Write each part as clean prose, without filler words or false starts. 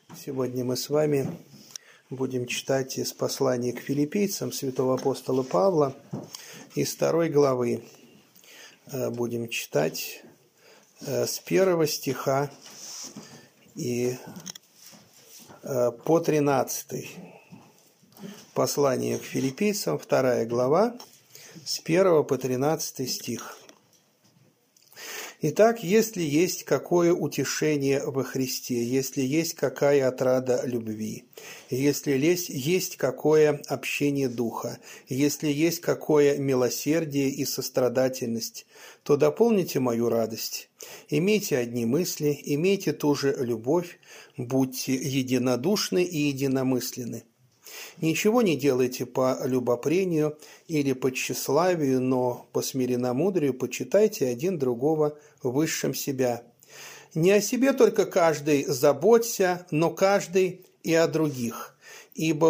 Сегодня мы с вами будем читать из послания к филиппийцам святого апостола Павла, из 2 главы. Будем читать с 1 стиха и по 13. Послание к филиппийцам, 2 глава, с 1 по 13 стих. Итак, если есть какое утешение во Христе, если есть какая отрада любви, если есть какое общение духа, если есть какое милосердие и сострадательность, то дополните мою радость. Имейте одни мысли, имейте ту же любовь, будьте единодушны и единомысленны. Ничего не делайте по любопрению или по тщеславию, но по смиренномудрию почитайте один другого высшим себя. Не о себе только каждый заботься, но каждый и о других, ибо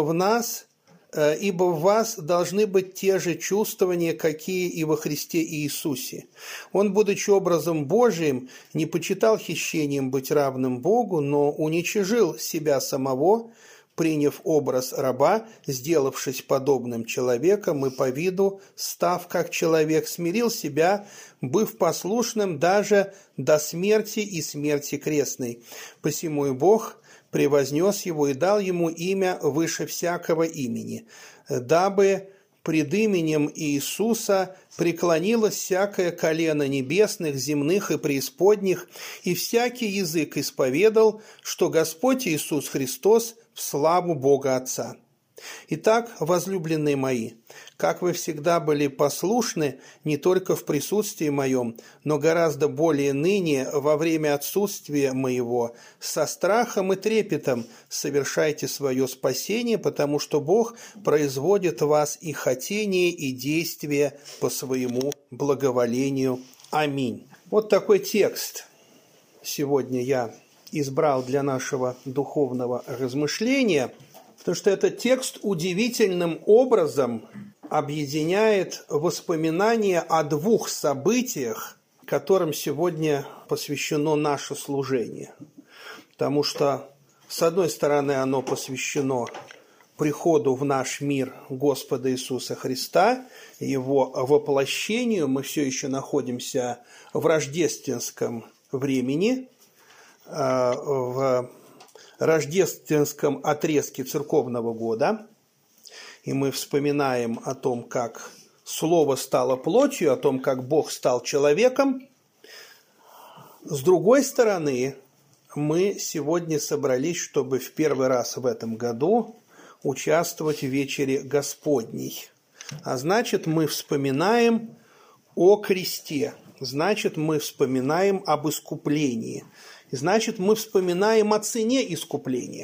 в вас должны быть те же чувствования, какие и во Христе Иисусе. Он, будучи образом Божиим, не почитал хищением быть равным Богу, но уничижил себя самого, приняв образ раба, сделавшись подобным человеком и по виду, став как человек, смирил себя, быв послушным даже до смерти и смерти крестной. Посему и Бог превознес его и дал ему имя выше всякого имени, дабы пред именем Иисуса преклонилось всякое колено небесных, земных и преисподних, и всякий язык исповедал, что Господь Иисус Христос в славу Бога Отца. Итак, возлюбленные мои, как вы всегда были послушны не только в присутствии моем, но гораздо более ныне во время отсутствия моего, со страхом и трепетом совершайте свое спасение, потому что Бог производит в вас и хотение, и действие по своему благоволению. Аминь. Вот такой текст сегодня я избрал для нашего духовного размышления, потому что этот текст удивительным образом объединяет воспоминания о двух событиях, которым сегодня посвящено наше служение. Потому что, с одной стороны, оно посвящено приходу в наш мир Господа Иисуса Христа, Его воплощению. Мы все еще находимся в рождественском времени, в рождественском отрезке церковного года, и мы вспоминаем о том, как Слово стало плотью, о том, как Бог стал человеком. С другой стороны, мы сегодня собрались, чтобы в первый раз в этом году участвовать в вечере Господней. А значит, мы вспоминаем о кресте, значит, мы вспоминаем об искуплении. Значит, мы вспоминаем о цене искупления.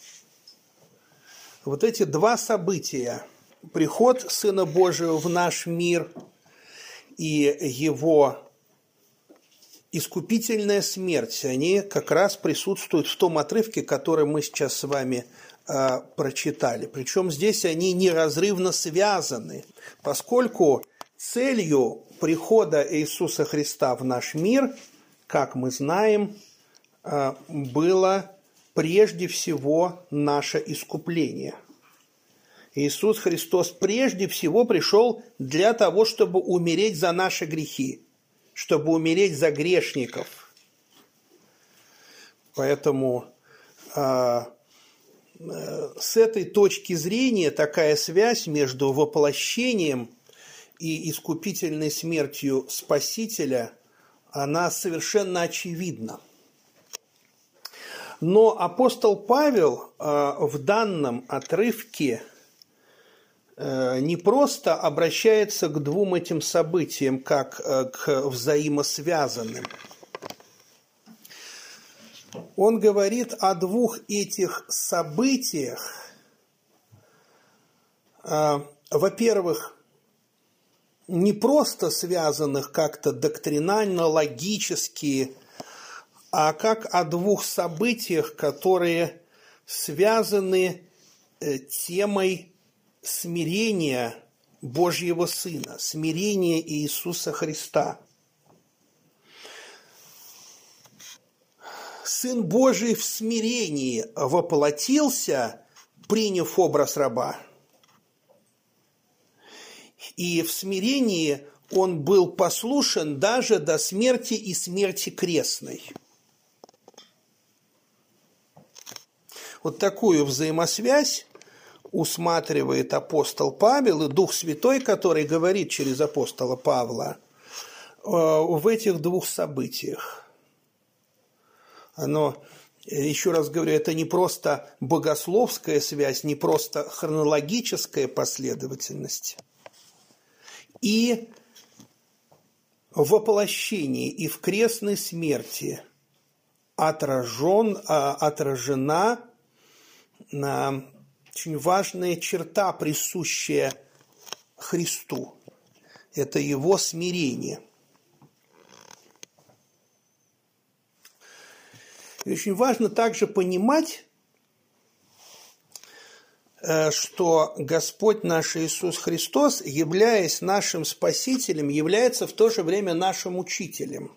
Вот эти два события, приход Сына Божьего в наш мир и Его искупительная смерть, они как раз присутствуют в том отрывке, который мы сейчас с вами прочитали. Причем здесь они неразрывно связаны, поскольку целью прихода Иисуса Христа в наш мир, как мы знаем, было прежде всего наше искупление. Иисус Христос прежде всего пришел для того, чтобы умереть за наши грехи, чтобы умереть за грешников. Поэтому с этой точки зрения такая связь между воплощением и искупительной смертью Спасителя, она совершенно очевидна. Но апостол Павел в данном отрывке не просто обращается к двум этим событиям, как к взаимосвязанным. Он говорит о двух этих событиях, во-первых, не просто связанных как-то доктринально, логически, а как о двух событиях, которые связаны темой смирения Божьего Сына, смирения Иисуса Христа. Сын Божий в смирении воплотился, приняв образ раба. И в смирении он был послушен даже до смерти и смерти крестной. Вот такую взаимосвязь усматривает апостол Павел и Дух Святой, который говорит через апостола Павла в этих двух событиях. Оно, еще раз говорю, это не просто богословская связь, не просто хронологическая последовательность. И в воплощении, и в крестной смерти отражена очень важная черта, присущая Христу. Это его смирение. И очень важно также понимать, что Господь наш Иисус Христос, являясь нашим Спасителем, является в то же время нашим Учителем.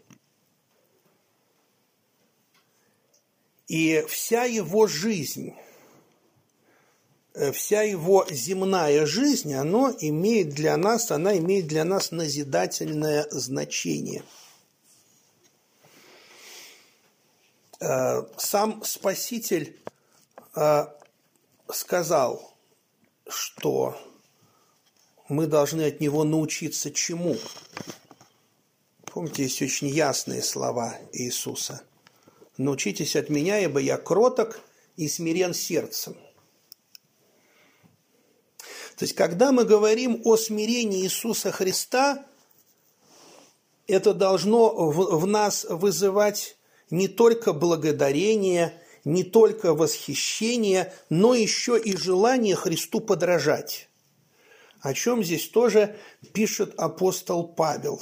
И вся его жизнь, вся его земная жизнь, она имеет для нас назидательное значение. Сам Спаситель сказал, что мы должны от него научиться чему? Помните, есть очень ясные слова Иисуса. «Научитесь от меня, ибо я кроток и смирен сердцем». То есть, когда мы говорим о смирении Иисуса Христа, это должно в нас вызывать не только благодарение, не только восхищение, но еще и желание Христу подражать. О чем здесь тоже пишет апостол Павел.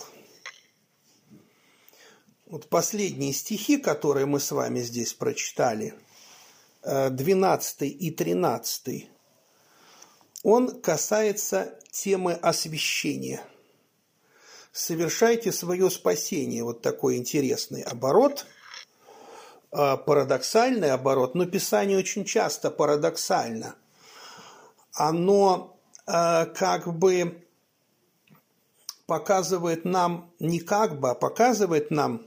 Вот последние стихи, которые мы с вами здесь прочитали, 12 и 13, он касается темы освящения. Совершайте свое спасение. Вот такой интересный оборот, парадоксальный оборот, но Писание очень часто парадоксально. Оно как бы показывает нам, не как бы, а показывает нам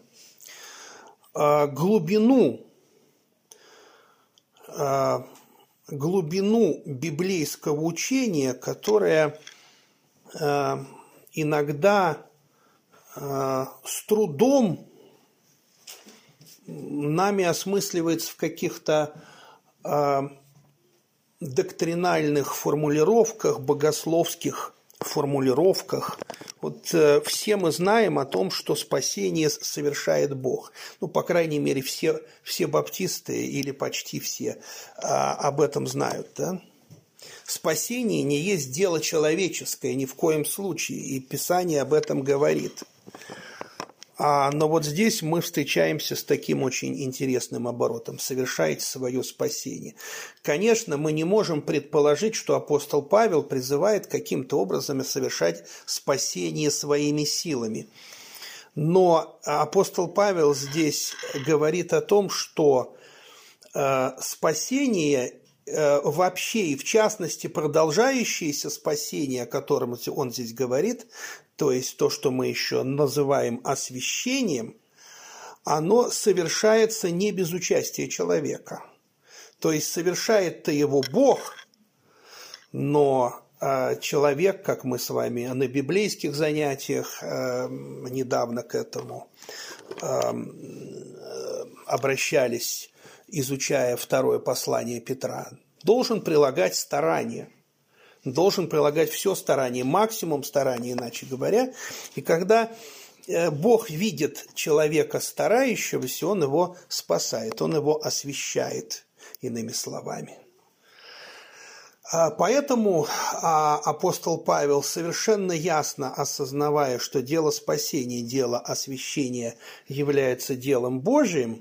глубину библейского учения, которое иногда с трудом нами осмысливается в каких-то доктринальных формулировках, богословских формулировках. Вот все мы знаем о том, что спасение совершает Бог. Ну, по крайней мере, все баптисты или почти все об этом знают, да? Спасение не есть дело человеческое ни в коем случае, и Писание об этом говорит. Но вот здесь мы встречаемся с таким очень интересным оборотом. Совершайте свое спасение. Конечно, мы не можем предположить, что апостол Павел призывает каким-то образом совершать спасение своими силами. Но апостол Павел здесь говорит о том, что спасение вообще, и в частности продолжающееся спасение, о котором он здесь говорит, то есть то, что мы еще называем освящением, оно совершается не без участия человека. То есть совершает-то его Бог, но человек, как мы с вами на библейских занятиях недавно к этому обращались, изучая второе послание Петра, должен прилагать старания. Должен прилагать все старание, максимум старания, иначе говоря. И когда Бог видит человека старающегося, Он его спасает, Он его освящает, иными словами. Поэтому апостол Павел, совершенно ясно осознавая, что дело спасения, дело освящения является делом Божиим,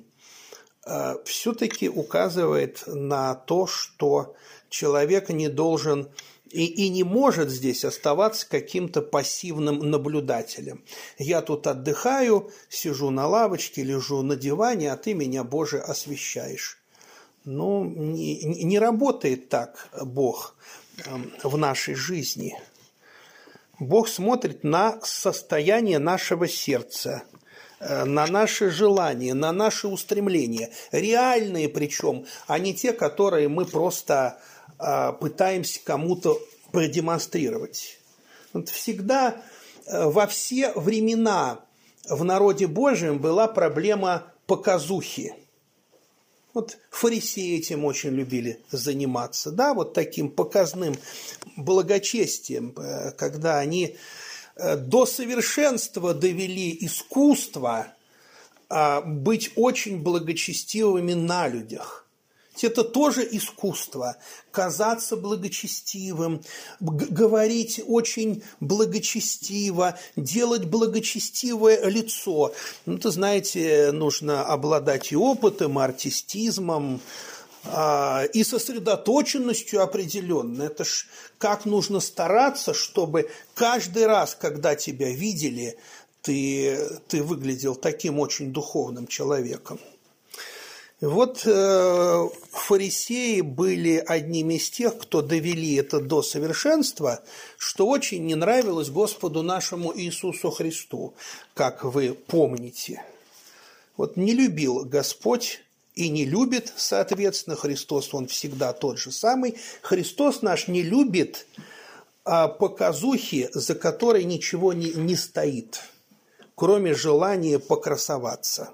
все-таки указывает на то, что человек не должен и не может здесь оставаться каким-то пассивным наблюдателем. Я тут отдыхаю, сижу на лавочке, лежу на диване, а ты меня, Боже, освящаешь. Ну, не работает так Бог в нашей жизни. Бог смотрит на состояние нашего сердца, на наши желания, на наши устремления. Реальные причем, а не те, которые мы просто пытаемся кому-то продемонстрировать. Вот всегда, во все времена в народе Божьем была проблема показухи. Вот фарисеи этим очень любили заниматься, да, вот таким показным благочестием, когда они до совершенства довели искусство быть очень благочестивыми на людях. Это тоже искусство. Казаться благочестивым, говорить очень благочестиво, делать благочестивое лицо. Ну, ты знаете, нужно обладать и опытом, и артистизмом, и сосредоточенностью определенной. Это ж как нужно стараться, чтобы каждый раз, когда тебя видели, ты выглядел таким очень духовным человеком. Вот фарисеи были одними из тех, кто довели это до совершенства, что очень не нравилось Господу нашему Иисусу Христу, как вы помните. Вот не любил Господь и не любит, соответственно, Христос, Он всегда тот же самый. Христос наш не любит показухи, за которой ничего не стоит, кроме желания покрасоваться.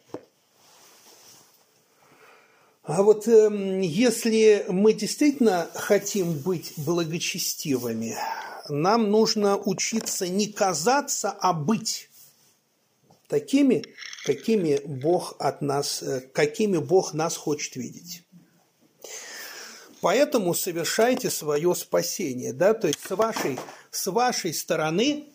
А вот если мы действительно хотим быть благочестивыми, нам нужно учиться не казаться, а быть такими, какими Бог нас хочет видеть. Поэтому совершайте свое спасение, да, то есть с вашей стороны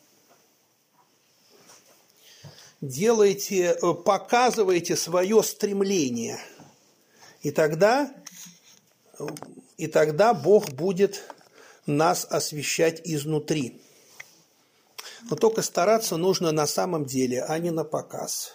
показывайте свое стремление. И тогда Бог будет нас освящать изнутри. Но только стараться нужно на самом деле, а не на показ.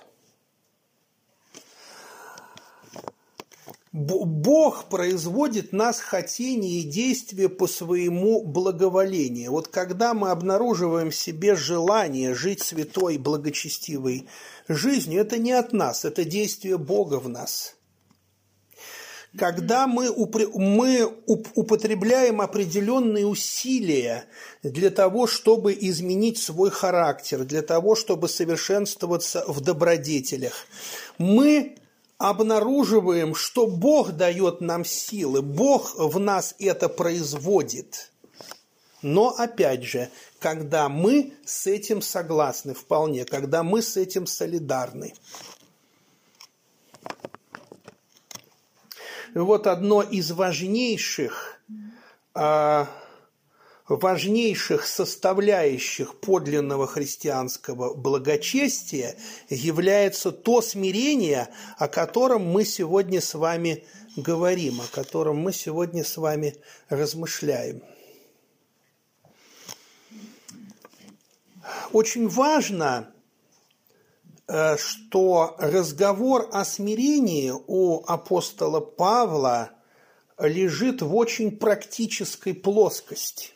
Бог производит в нас хотение и действия по своему благоволению. Вот когда мы обнаруживаем в себе желание жить святой, благочестивой жизнью, это не от нас, это действие Бога в нас. Когда мы употребляем определенные усилия для того, чтобы изменить свой характер, для того, чтобы совершенствоваться в добродетелях, мы обнаруживаем, что Бог дает нам силы, Бог в нас это производит. Но, опять же, когда мы с этим согласны вполне, когда мы с этим солидарны. Вот одно из важнейших составляющих подлинного христианского благочестия является то смирение, о котором мы сегодня с вами говорим, о котором мы сегодня с вами размышляем. Очень важно, что разговор о смирении у апостола Павла лежит в очень практической плоскости.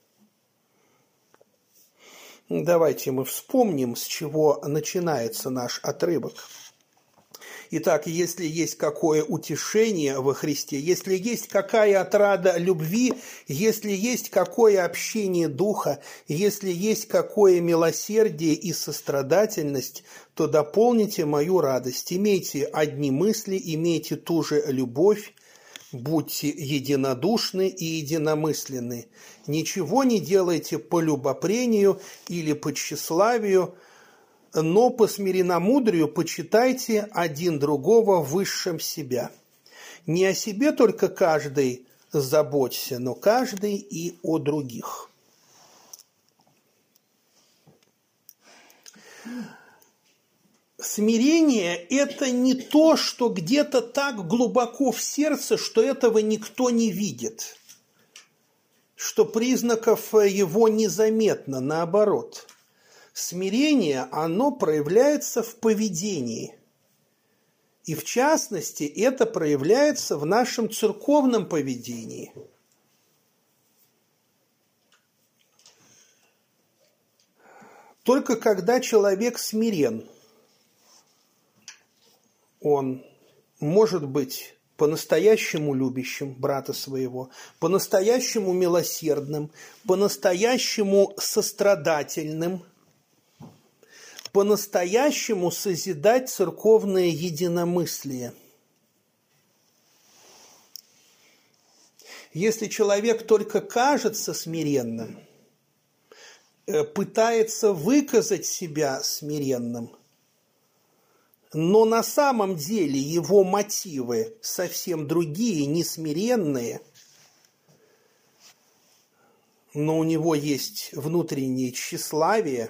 Давайте мы вспомним, с чего начинается наш отрывок. Итак, если есть какое утешение во Христе, если есть какая отрада любви, если есть какое общение духа, если есть какое милосердие и сострадательность, то дополните мою радость. Имейте одни мысли, имейте ту же любовь, будьте единодушны и единомысленны. Ничего не делайте по любопрению или по тщеславию, но по смиренномудрию почитайте один другого высшим себя. Не о себе только каждый заботься, но каждый и о других. Смирение – это не то, что где-то так глубоко в сердце, что этого никто не видит. что признаков его незаметно, наоборот. Смирение, оно проявляется в поведении. И в частности, это проявляется в нашем церковном поведении. Только когда человек смирен, он может быть по-настоящему любящим брата своего, по-настоящему милосердным, по-настоящему сострадательным, по-настоящему созидать церковное единомыслие. Если человек только кажется смиренным, пытается выказать себя смиренным, но на самом деле его мотивы совсем другие, несмиренные, но у него есть внутреннее тщеславие,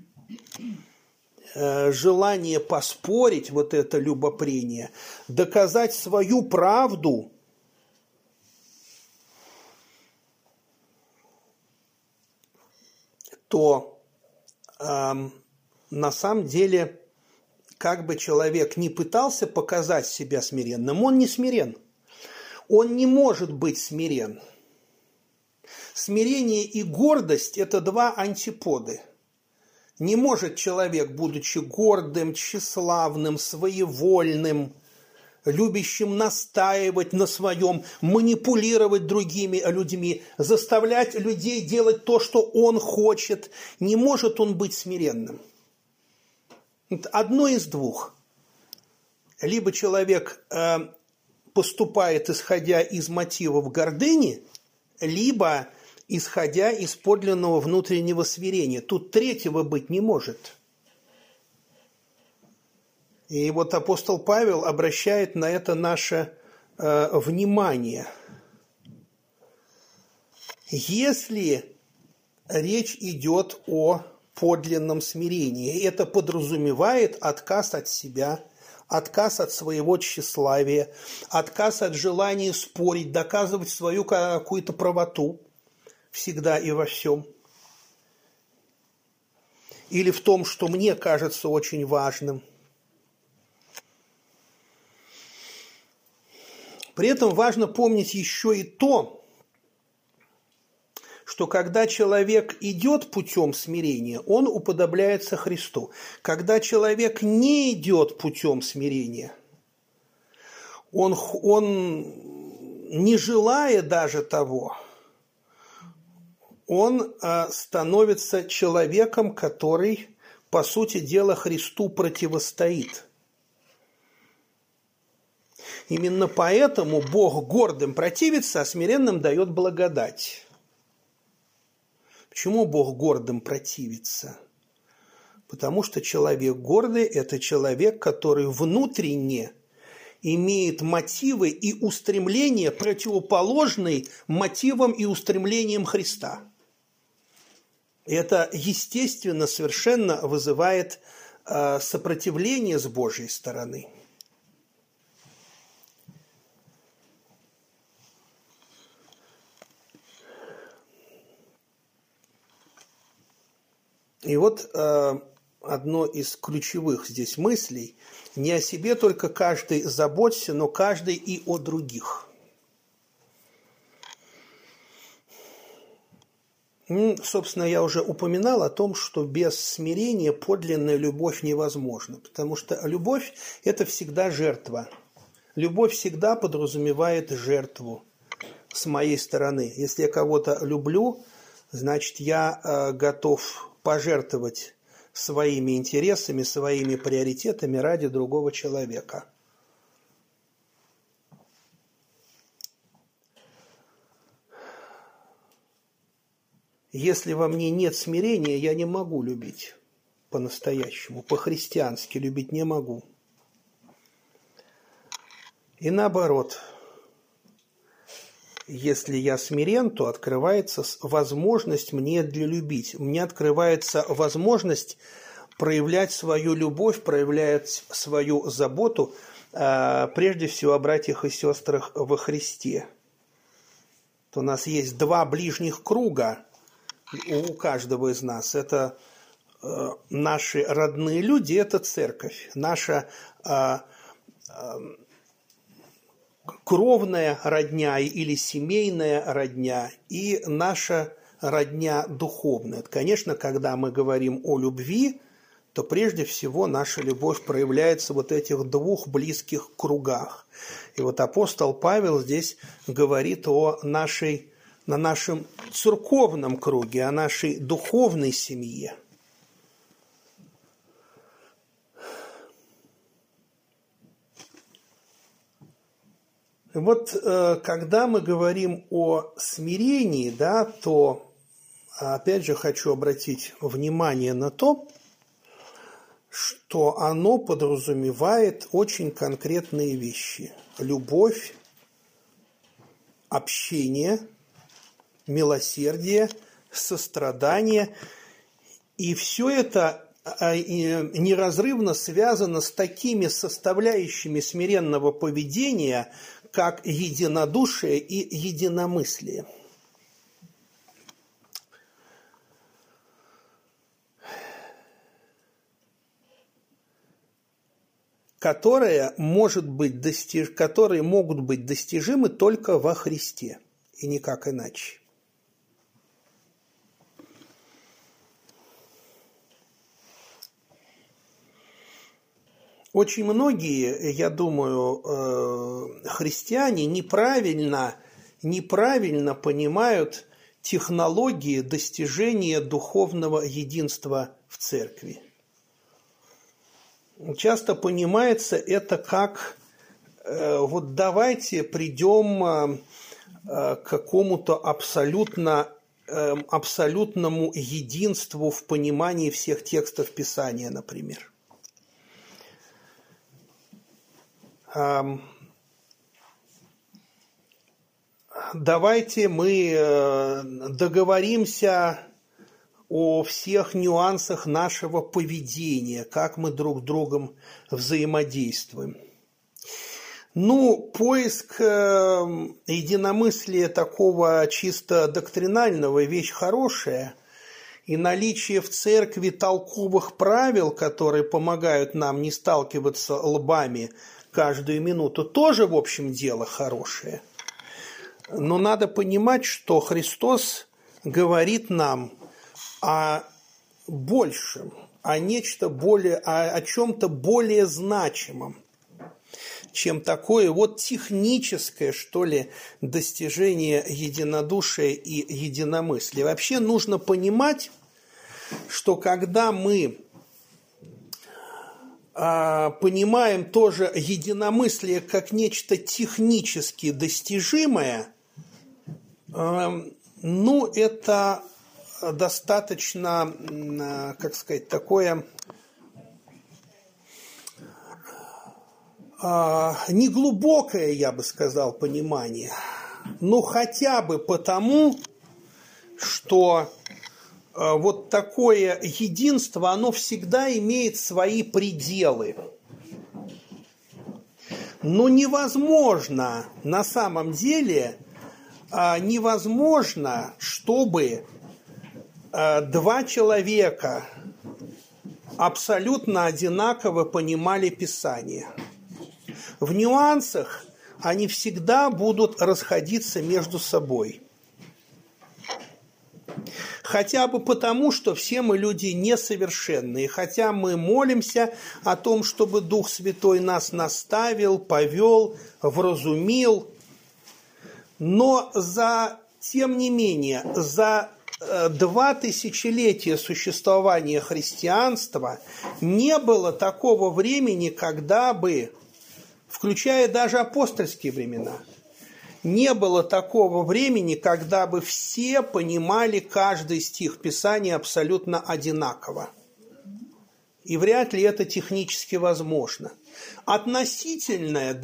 желание поспорить, вот это любопрение, доказать свою правду, то на самом деле, как бы человек ни пытался показать себя смиренным, он не смирен. Он не может быть смирен. Смирение и гордость – это два антиподы. Не может человек, будучи гордым, тщеславным, своевольным, любящим настаивать на своем, манипулировать другими людьми, заставлять людей делать то, что он хочет, не может он быть смиренным. Одно из двух. Либо человек поступает, исходя из мотивов гордыни, либо исходя из подлинного внутреннего смирения. Тут третьего быть не может. И вот апостол Павел обращает на это наше внимание. Если речь идет о подлинном смирении, это подразумевает отказ от себя, отказ от своего тщеславия, отказ от желания спорить, доказывать свою какую-то правоту всегда и во всем. Или в том, что мне кажется очень важным. При этом важно помнить еще и то, что когда человек идет путем смирения, он уподобляется Христу. Когда человек не идет путем смирения, он не желая даже того, он становится человеком, который, по сути дела, Христу противостоит. Именно поэтому Бог гордым противится, а смиренным дает благодать. Почему Бог гордым противится? Потому что человек гордый – это человек, который внутренне имеет мотивы и устремления, противоположные мотивам и устремлениям Христа. Это, естественно, совершенно вызывает сопротивление с Божьей стороны. И вот одно из ключевых здесь мыслей – не о себе только каждый заботься, но каждый и о других. Собственно, я уже упоминал о том, что без смирения подлинная любовь невозможна, потому что любовь – это всегда жертва. Любовь всегда подразумевает жертву с моей стороны. Если я кого-то люблю, значит, я готов пожертвовать своими интересами, своими приоритетами ради другого человека. Если во мне нет смирения, я не могу любить по-настоящему, по-христиански любить не могу. И наоборот, если я смирен, то открывается возможность мне для любить. Мне открывается возможность проявлять свою любовь, проявлять свою заботу, прежде всего о братьях и сестрах во Христе. то у нас есть два ближних круга у каждого из нас. Это наши родные люди, это церковь, наша кровная родня или семейная родня и наша родня духовная. Конечно, когда мы говорим о любви, то прежде всего наша любовь проявляется в вот этих двух близких кругах. И вот апостол Павел здесь говорит на нашем церковном круге, о нашей духовной семье. Вот когда мы говорим о смирении, да, то опять же хочу обратить внимание на то, что оно подразумевает очень конкретные вещи. Любовь, общение, милосердие, сострадание. И все это неразрывно связано с такими составляющими смиренного поведения, как единодушие и единомыслие. Которые могут быть достижимы только во Христе, и никак иначе. Очень многие, я думаю, христиане неправильно понимают технологии достижения духовного единства в церкви. Часто понимается это как вот давайте придем к какому-то абсолютному единству в понимании всех текстов Писания, например. Давайте мы договоримся о всех нюансах нашего поведения, как мы друг с другом взаимодействуем. Поиск единомыслия такого чисто доктринального – вещь хорошая, и наличие в церкви толковых правил, которые помогают нам не сталкиваться лбами каждую минуту, тоже, в общем, дело хорошее. Но надо понимать, что Христос говорит нам о большем, о чем-то более значимом, чем такое вот техническое, что ли, достижение единодушия и единомыслия. Вообще нужно понимать, что когда мы понимаем тоже единомыслие как нечто технически достижимое, это достаточно, такое неглубокое, я бы сказал, понимание. Хотя бы потому, что вот такое единство, оно всегда имеет свои пределы. Но невозможно, на самом деле, невозможно, чтобы два человека абсолютно одинаково понимали Писание. В нюансах они всегда будут расходиться между собой. Хотя бы потому, что все мы люди несовершенные, хотя мы молимся о том, чтобы Дух Святой нас наставил, повел, вразумил, но тем не менее, за 2 тысячелетия существования христианства не было такого времени, когда бы, включая даже апостольские времена, не было такого времени, когда бы все понимали каждый стих Писания абсолютно одинаково. И вряд ли это технически возможно. Относительное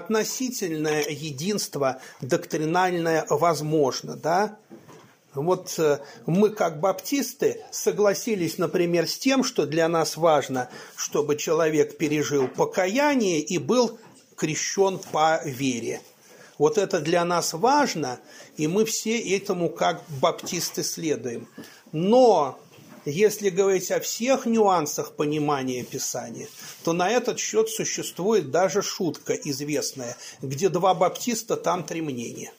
единство доктринальное возможно, да. Вот мы, как баптисты, согласились, например, с тем, что для нас важно, чтобы человек пережил покаяние и был крещен по вере. Вот это для нас важно, и мы все этому как баптисты следуем. Но если говорить о всех нюансах понимания Писания, то на этот счет существует даже шутка известная, где два баптиста, там три мнения.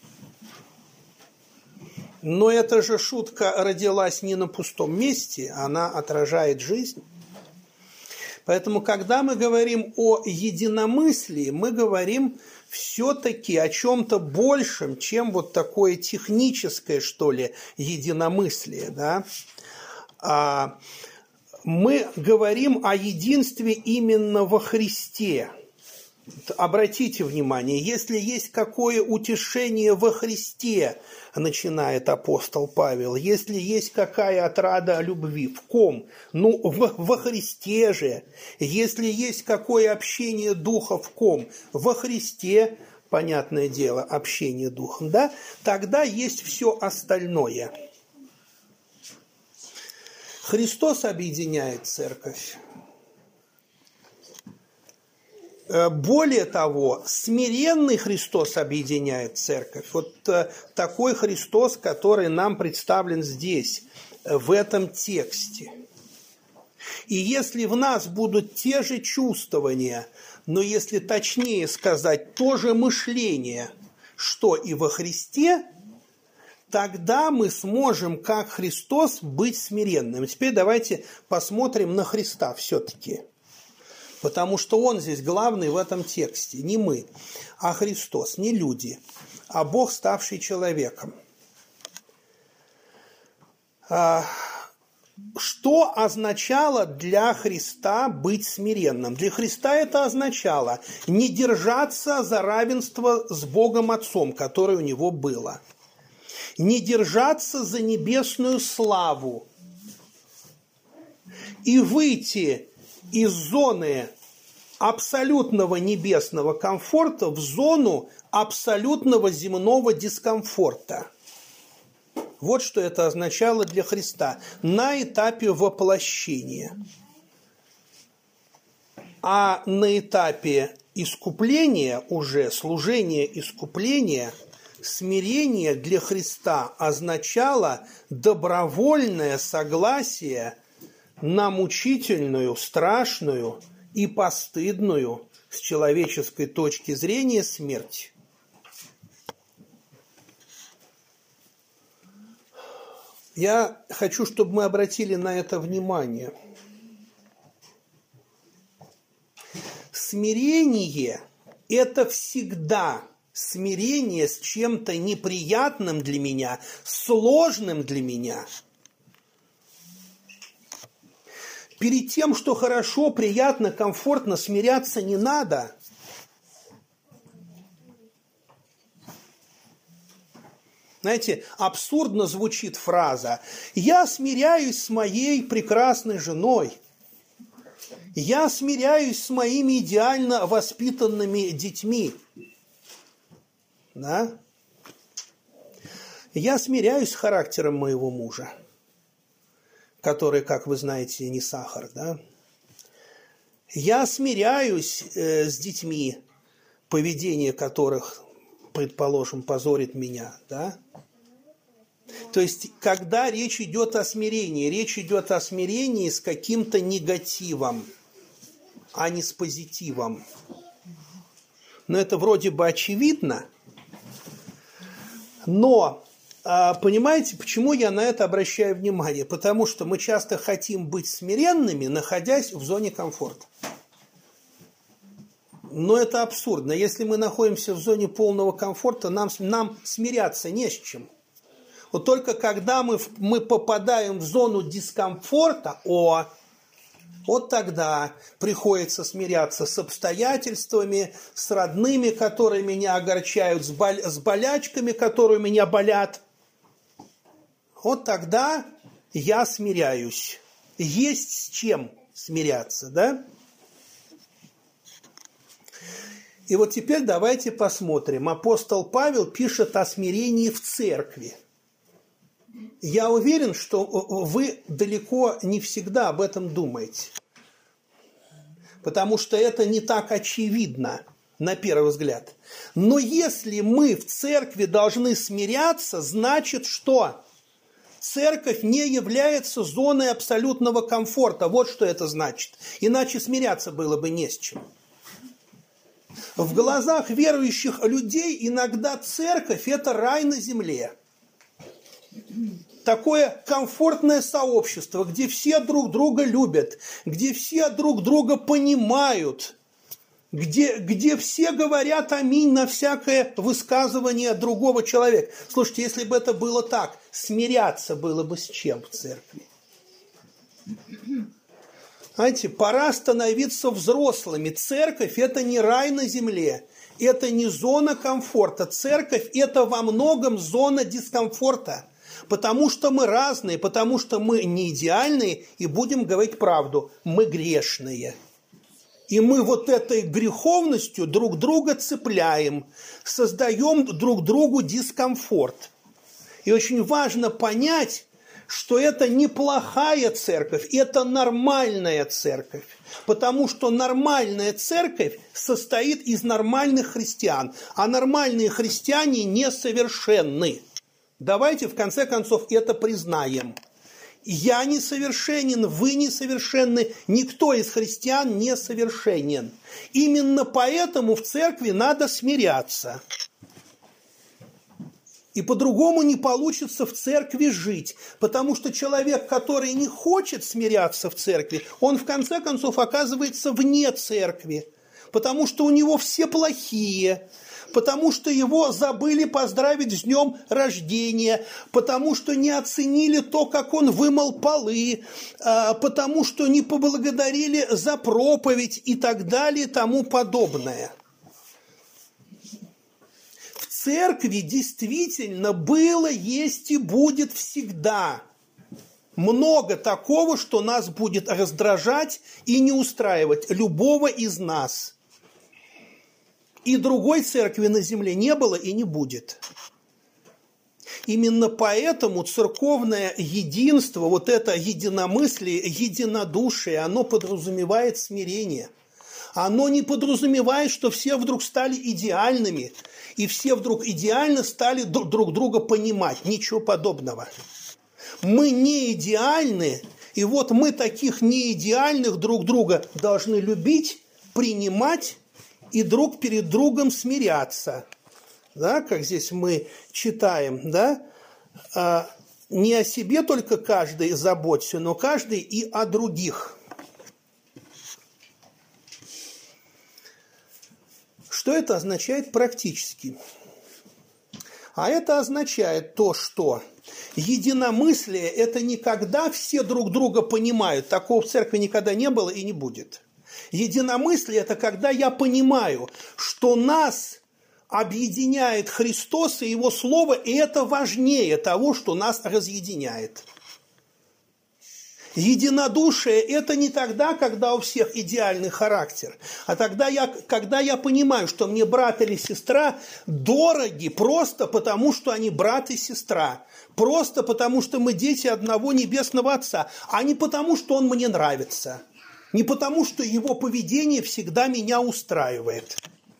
Но эта же шутка родилась не на пустом месте, она отражает жизнь. Поэтому, когда мы говорим о единомыслии, мы говорим все-таки о чем-то большем, чем вот такое техническое, что ли, единомыслие. Да? Мы говорим о единстве именно во Христе. Обратите внимание, если есть какое утешение во Христе, начинает апостол Павел, если есть какая отрада любви, в ком? Ну, во Христе же. Если есть какое общение духа, в ком? Во Христе, понятное дело, общение духом, да? Тогда есть все остальное. Христос объединяет церковь. Более того, смиренный Христос объединяет церковь. Вот такой Христос, который нам представлен здесь, в этом тексте. И если в нас будут те же чувствования, но если точнее сказать, то же мышление, что и во Христе, тогда мы сможем, как Христос, быть смиренным. Теперь давайте посмотрим на Христа все-таки. Потому что Он здесь главный в этом тексте. Не мы, а Христос, не люди, а Бог, ставший человеком. Что означало для Христа быть смиренным? Для Христа это означало не держаться за равенство с Богом Отцом, которое у Него было. Не держаться за небесную славу. И выйти из зоны абсолютного небесного комфорта в зону абсолютного земного дискомфорта. Вот что это означало для Христа на этапе воплощения. А на этапе искупления, уже служения искупления, смирение для Христа означало добровольное согласие на мучительную, страшную и постыдную с человеческой точки зрения смерть. Я хочу, чтобы мы обратили на это внимание. Смирение – это всегда смирение с чем-то неприятным для меня, сложным для меня. Перед тем, что хорошо, приятно, комфортно, смиряться не надо. Знаете, абсурдно звучит фраза «Я смиряюсь с моей прекрасной женой». «Я смиряюсь с моими идеально воспитанными детьми». Да? «Я смиряюсь с характером моего мужа», который, как вы знаете, не сахар, да? Я смиряюсь с детьми, поведение которых, предположим, позорит меня, да? То есть, когда речь идет о смирении с каким-то негативом, а не с позитивом. Но это вроде бы очевидно, но... Понимаете, почему я на это обращаю внимание? Потому что мы часто хотим быть смиренными, находясь в зоне комфорта. Но это абсурдно. Если мы находимся в зоне полного комфорта, нам смиряться не с чем. Вот только когда мы попадаем в зону дискомфорта, вот тогда приходится смиряться с обстоятельствами, с родными, которые меня огорчают, с болячками, которые меня болят. Вот тогда я смиряюсь. Есть с чем смиряться, да? И вот теперь давайте посмотрим. Апостол Павел пишет о смирении в церкви. Я уверен, что вы далеко не всегда об этом думаете. Потому что это не так очевидно. на первый взгляд. Но если мы в церкви должны смиряться, значит что? Церковь не является зоной абсолютного комфорта. Вот что это значит. Иначе смиряться было бы не с чем. В глазах верующих людей иногда церковь – это рай на земле. Такое комфортное сообщество, где все друг друга любят, где все друг друга понимают, где все говорят аминь на всякое высказывание другого человека. Слушайте, если бы это было так, смиряться было бы с чем в церкви? Знаете, пора становиться взрослыми. Церковь – это не рай на земле, это не зона комфорта. Церковь – это во многом зона дискомфорта, потому что мы разные, потому что мы не идеальные, и будем говорить правду, мы грешные. И мы вот этой греховностью друг друга цепляем, создаем друг другу дискомфорт. И очень важно понять, что это неплохая церковь, это нормальная церковь. Потому что нормальная церковь состоит из нормальных христиан, а нормальные христиане несовершенны. Давайте в конце концов это признаем. Я несовершенен, вы несовершенны, никто из христиан не совершенен. Именно поэтому в церкви надо смиряться. И по-другому не получится в церкви жить, потому что человек, который не хочет смиряться в церкви, он в конце концов оказывается вне церкви, потому что у него все плохие, потому что его забыли поздравить с днем рождения, потому что не оценили то, как он вымыл полы, потому что не поблагодарили за проповедь и так далее и тому подобное. В церкви действительно было, есть и будет всегда много такого, что нас будет раздражать и не устраивать любого из нас. И другой церкви на земле не было и не будет. Именно поэтому церковное единство, вот это единомыслие, единодушие, оно подразумевает смирение. Оно не подразумевает, что все вдруг стали идеальными, и все вдруг идеально стали друг друга понимать. Ничего подобного. Мы не идеальны, и вот мы таких неидеальных друг друга должны любить, принимать и друг перед другом смиряться. Да, как здесь мы читаем, да? Не о себе только каждый заботься, но каждый и о других. Что это означает практически? А это означает то, что единомыслие – это не когда все друг друга понимают. Такого в церкви никогда не было и не будет. Единомыслие – это когда я понимаю, что нас объединяет Христос и Его Слово, и это важнее того, что нас разъединяет. Единодушие – это не тогда, когда у всех идеальный характер, а тогда когда я понимаю, что мне брат или сестра дороги просто потому, что они брат и сестра, просто потому, что мы дети одного небесного Отца, а не потому, что он мне нравится, не потому, что его поведение всегда меня устраивает.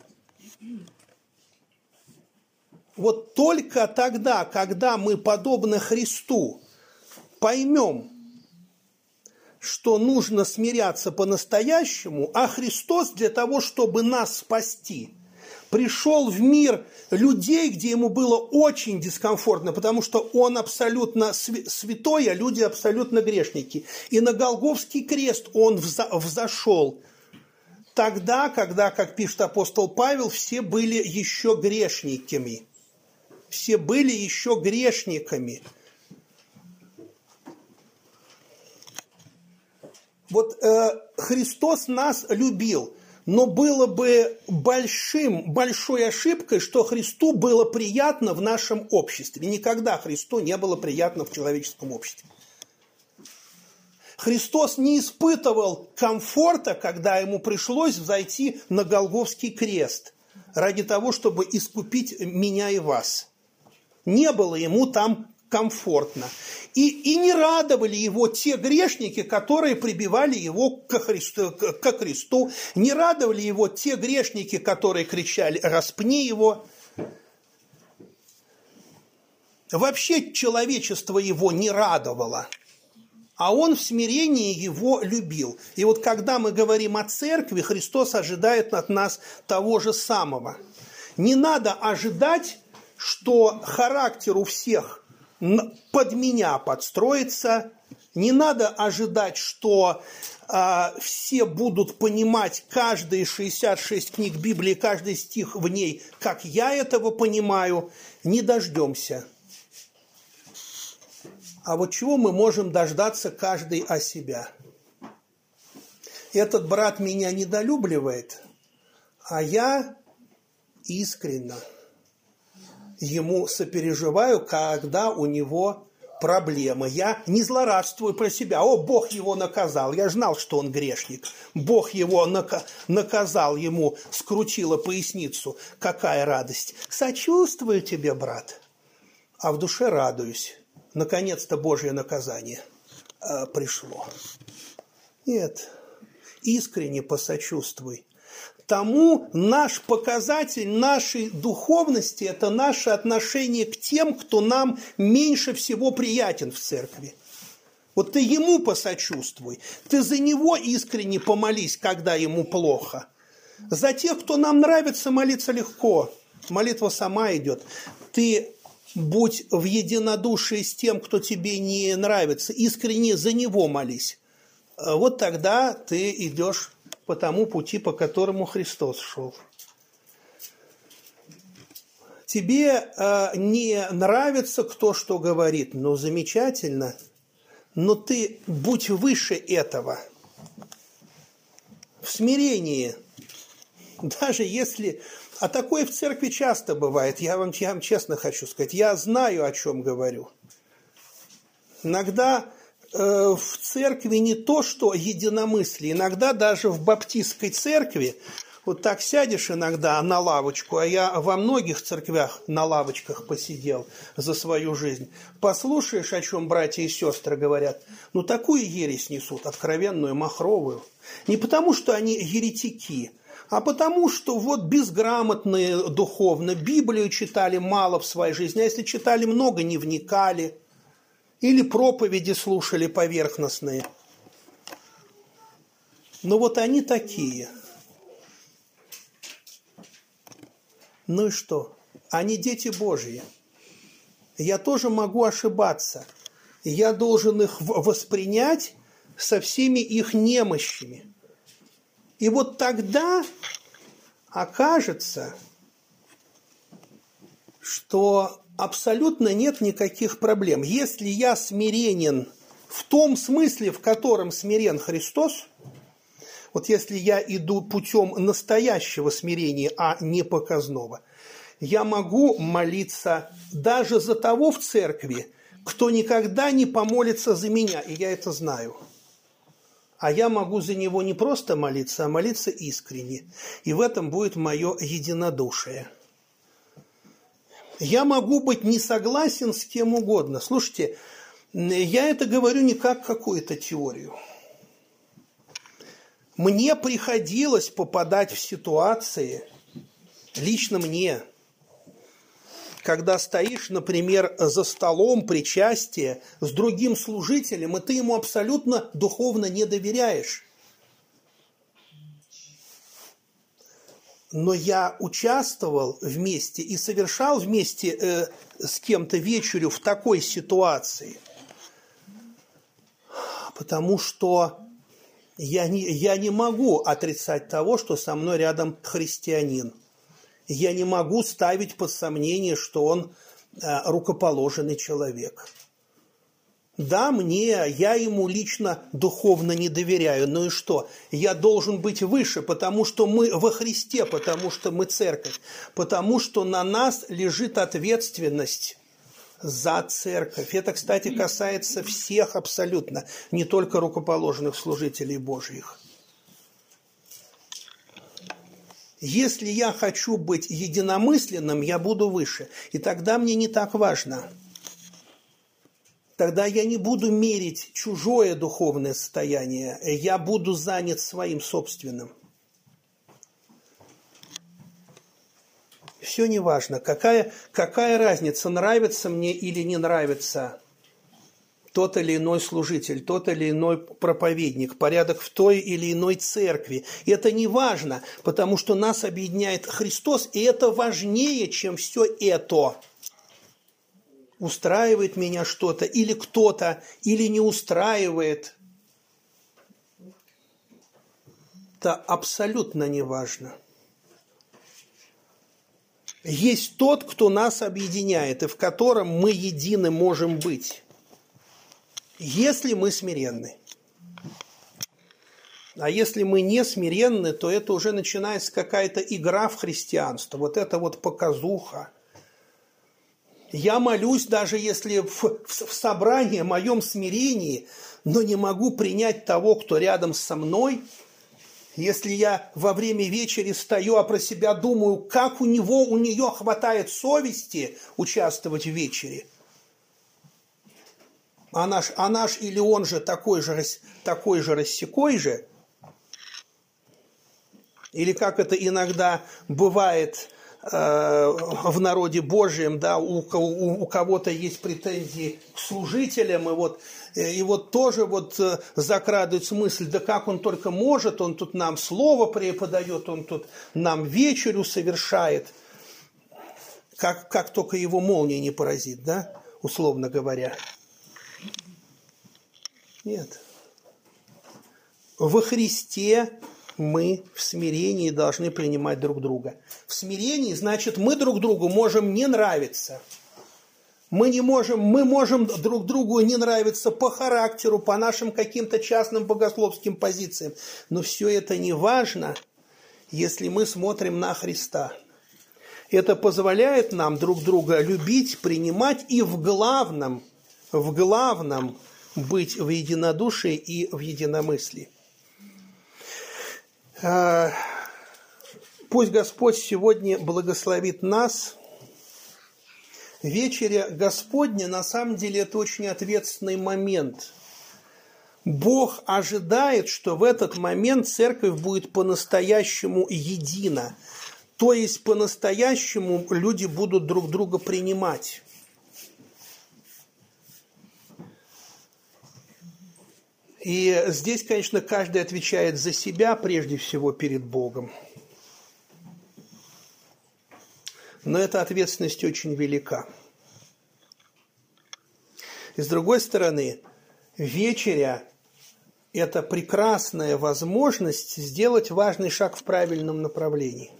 Вот только тогда, когда мы, подобно Христу, поймем, что нужно смиряться по-настоящему, а Христос для того, чтобы нас спасти, пришел в мир людей, где ему было очень дискомфортно, потому что он абсолютно святой, а люди абсолютно грешники. И на Голгофский крест он взошел тогда, когда, как пишет апостол Павел, все были еще грешниками. Все были еще грешниками. Вот Христос нас любил, но было бы большой ошибкой, что Христу было приятно в нашем обществе. Никогда Христу не было приятно в человеческом обществе. Христос не испытывал комфорта, когда ему пришлось взойти на Голгофский крест ради того, чтобы искупить меня и вас. Не было ему там комфортно. И не радовали его те грешники, которые прибивали его ко кресту, не радовали его те грешники, которые кричали «распни его». Вообще человечество его не радовало, а он в смирении его любил. И вот когда мы говорим о церкви, Христос ожидает от нас того же самого. Не надо ожидать, что характер у всех под меня подстроится. Не надо ожидать, что все будут понимать каждые 66 книг Библии, каждый стих в ней, как я этого понимаю. Не дождемся. А вот чего мы можем дождаться каждый о себя? Этот брат меня недолюбливает, а я искренне ему сопереживаю, когда у него проблемы. Я не злорадствую про себя. О, Бог его наказал. Я знал, что он грешник. Бог его наказал, ему скрутило поясницу. Какая радость. Сочувствую тебе, брат. А в душе радуюсь. Наконец-то Божье наказание пришло. Нет, искренне посочувствуй. Тому наш показатель нашей духовности – это наше отношение к тем, кто нам меньше всего приятен в церкви. Вот ты ему посочувствуй, ты за него искренне помолись, когда ему плохо. За тех, кто нам нравится, молиться легко. Молитва сама идет. Ты будь в единодушии с тем, кто тебе не нравится, искренне за него молись. Вот тогда ты идешь по тому пути, по которому Христос шел. Тебе не нравится, кто что говорит, но замечательно, но ты будь выше этого. В смирении, даже если... А такое в церкви часто бывает, я вам честно хочу сказать, я знаю, о чем говорю. Иногда в церкви не то, что единомыслие, иногда даже в баптистской церкви, вот так сядешь иногда на лавочку, а я во многих церквях на лавочках посидел за свою жизнь, послушаешь, о чем братья и сестры говорят, ну такую ересь несут, откровенную, махровую. Не потому, что они еретики, а потому, что вот безграмотные духовно, Библию читали мало в своей жизни, а если читали много, не вникали, или проповеди слушали поверхностные. Но вот они такие. Ну и что? Они дети Божьи. Я тоже могу ошибаться. Я должен их воспринять со всеми их немощами. И вот тогда окажется, что абсолютно нет никаких проблем. Если я смиренен в том смысле, в котором смирен Христос, вот если я иду путем настоящего смирения, а не показного, я могу молиться даже за того в церкви, кто никогда не помолится за меня, и я это знаю. А я могу за него не просто молиться, а молиться искренне. И в этом будет мое единодушие. Я могу быть не согласен с кем угодно. Слушайте, я это говорю не как какую-то теорию. Мне приходилось попадать в ситуации, лично мне, когда стоишь, например, за столом причастия с другим служителем, и ты ему абсолютно духовно не доверяешь. Но я участвовал вместе и совершал вместе с кем-то вечерю в такой ситуации, потому что я не могу отрицать того, что со мной рядом христианин. Я не могу ставить под сомнение, что он рукоположенный человек. Да, я ему лично духовно не доверяю, ну и что? Я должен быть выше, потому что мы во Христе, потому что мы церковь, потому что на нас лежит ответственность за церковь. Это, кстати, касается всех абсолютно, не только рукоположенных служителей Божьих. Если я хочу быть единомысленным, я буду выше, и тогда мне не так важно, тогда я не буду мерить чужое духовное состояние, я буду занят своим собственным. Все неважно, какая разница, нравится мне или не нравится тот или иной служитель, тот или иной проповедник, порядок в той или иной церкви. И это не важно, потому что нас объединяет Христос, и это важнее, чем все это. Устраивает меня что-то, или кто-то, или не устраивает. Это абсолютно не важно. Есть тот, кто нас объединяет, и в котором мы едины можем быть, если мы смиренны. А если мы не смиренны, то это уже начинается какая-то игра в христианство, вот это вот показуха. Я молюсь, даже если в собрании, в моем смирении, но не могу принять того, кто рядом со мной. Если я во время вечери стою, а про себя думаю, как у нее хватает совести участвовать в вечере. Она ж или он же такой же рассекой же. Или как это иногда бывает в народе Божьем, да, у кого-то есть претензии к служителям, и вот тоже вот закрадывается мысль, да как он только может, он тут нам слово преподает, он тут нам вечерю совершает, как только его молния не поразит, да, условно говоря. Нет. Во Христе мы в смирении должны принимать друг друга. В смирении, значит, мы друг другу можем не нравиться. Мы можем друг другу не нравиться по характеру, по нашим каким-то частным богословским позициям. Но все это не важно, если мы смотрим на Христа. Это позволяет нам друг друга любить, принимать и в главном быть в единодушии и в единомыслии. Пусть Господь сегодня благословит нас. Вечеря Господня, на самом деле, это очень ответственный момент. Бог ожидает, что в этот момент церковь будет по-настоящему едина. То есть, по-настоящему люди будут друг друга принимать. И здесь, конечно, каждый отвечает за себя, прежде всего, перед Богом. Но эта ответственность очень велика. И с другой стороны, вечеря – это прекрасная возможность сделать важный шаг в правильном направлении.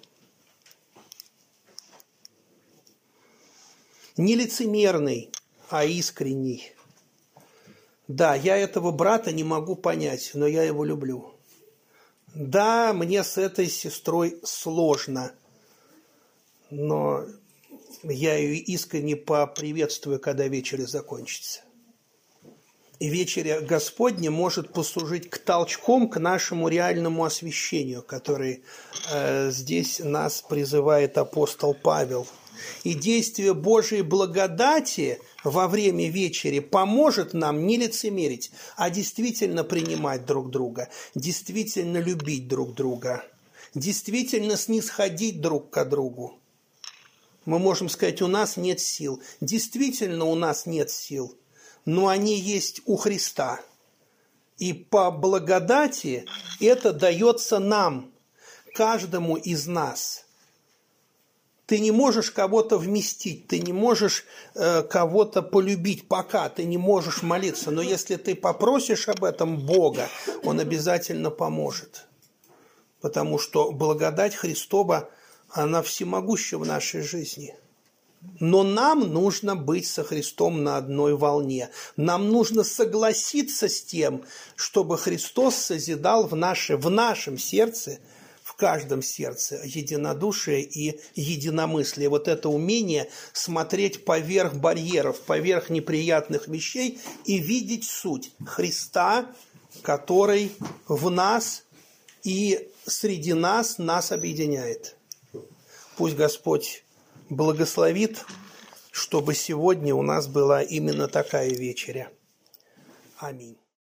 Не лицемерный, а искренний. Да, я этого брата не могу понять, но я его люблю. Да, мне с этой сестрой сложно, но я ее искренне поприветствую, когда вечеря закончится. И вечеря Господня может послужить к толчком к нашему реальному освящению, который здесь нас призывает апостол Павел. И действие Божьей благодати во время вечери поможет нам не лицемерить, а действительно принимать друг друга, действительно любить друг друга, действительно снисходить друг к другу. Мы можем сказать, у нас нет сил. Действительно, у нас нет сил, но они есть у Христа. И по благодати это дается нам, каждому из нас. Ты не можешь кого-то вместить, ты не можешь кого-то полюбить, пока ты не можешь молиться. Но если ты попросишь об этом Бога, Он обязательно поможет. Потому что благодать Христова, она всемогуща в нашей жизни. Но нам нужно быть со Христом на одной волне. Нам нужно согласиться с тем, чтобы Христос созидал в нашем сердце, в каждом сердце единодушие и единомыслие. Вот это умение смотреть поверх барьеров, поверх неприятных вещей и видеть суть Христа, который в нас и среди нас объединяет. Пусть Господь благословит чтобы сегодня у нас была именно такая вечеря. Аминь.